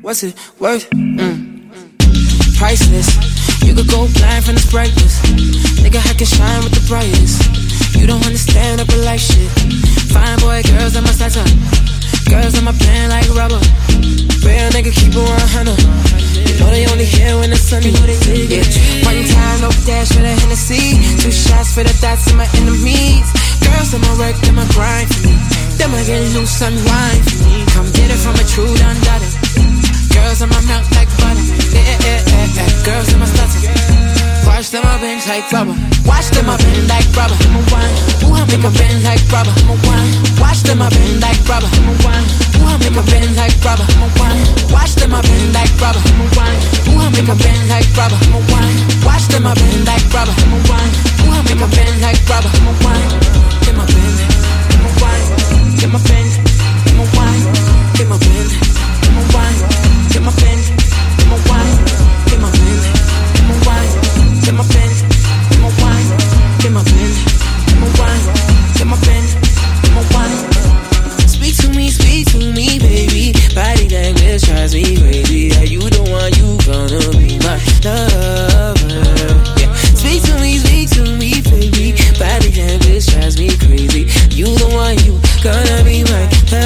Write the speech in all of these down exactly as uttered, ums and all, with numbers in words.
What's it worth? Mm. Priceless. You could go blind from this brightness. Nigga, I can shine with the brightest. You don't understand up like shit. Fine boy, girls on my side up. Girls on my pen like rubber. Real nigga, keep it one hundred. You know they only here when it's sunny. Yeah. One time, no dash for the Hennessy. Two shots for the thoughts of my enemies. Girls on my work, them my grind for me. Them I get loose and wine for me. Come get it from a true done got it. Girls on my mouth like butter. Yeah, yeah, yeah, yeah. Girls on my stutter. Watch them up bend like rubber. Watch them up bend like rubber. I'm a wine. Ooh, I make a bend like rubber. I'm a wine. Watch them up bend like rubber. I'm a wine. Ooh, I make a bend like rubber. I'm a wine. Watch them up bend like rubber. I'm a wine. Ooh, I make a bend like rubber. I'm a wine. Watch them up bend like rubber. I'm a wine. Ooh, I make a bend like rubber. I'm a wine. Get my bend. I'm a wine. Get my bend. I'm a wine. Get my bend. I'm a wine. Get my bend. I'm a wine. Get my bend. I'm a wine. Get my pen, get my wine, get my pen, get my wine, get my pen, get my wine. Speak to me, speak to me, baby. Body language drives me crazy. Are you the one? You gonna be my lover? Yeah. Speak to me, speak to me, baby. Body language drives me crazy. You the one? You gonna be my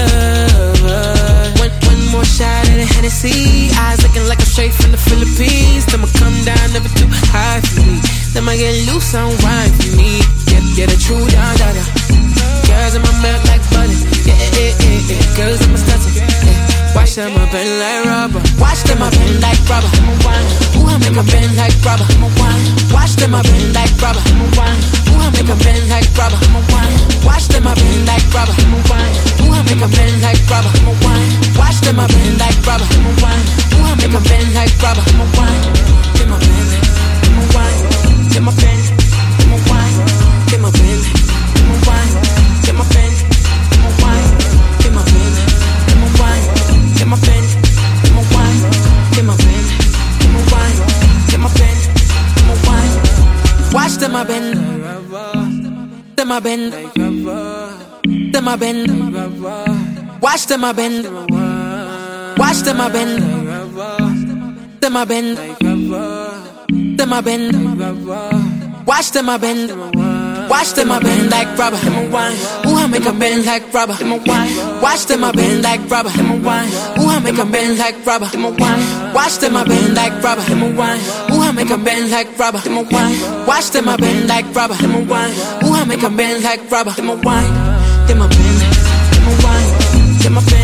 lover? One, one more shot of the Hennessy. Eyes looking like I'm straight from the Philippines. Then I come down, never too high for me. Then I get loose on wine for me. Get, get a true down, down, down. Girls in my mouth like butter. Yeah, yeah, yeah, yeah. Girls in my stutter. Yeah. Watch them up bend like rubber. Watch them up bend like rubber. I'm a wine. Ooh, I make a bend like rubber. I'm a wine. Watch them up bend like rubber. I'm a wine. Ooh, I make a bend like rubber. I'm a wine. Watch them up bend like rubber. I'm a wine. Ooh, I make a bend like rubber. I'm a wine. Watch them up bend like rubber. I'm a wine. Ooh, I make a bend like rubber. I'm a wine. Get my bend. I'm a wine. Get my bend. I'm a wine. Get my bend. I'm a wine. Get my bend. I'm a wine. Get my bend. I'm a wine. Get my bend. I'm a wine. Get my bend. I'm a wine. Get my bend. I'm a wine. Watch them I bend. Them I bend. Them I bend. Watch them I bend. Watch them I bend. Them I bend. Them I bend. Watch them I bend. Watch them I bend like rubber. I'm a wine. Ooh, I make a bend like rubber. I'm a wine. Watch them I bend like rubber. I'm a wine. Ooh, I make a bend like rubber. I'm a wine. Watch them I bend like rubber. I'm a wine. Ooh, I make a bend like rubber. I'm a wine. Watch them I bend like rubber. I'm a wine. Ooh, I make a bend like rubber. I'm a wine. Get my bend. I'm a wine. Get my bend.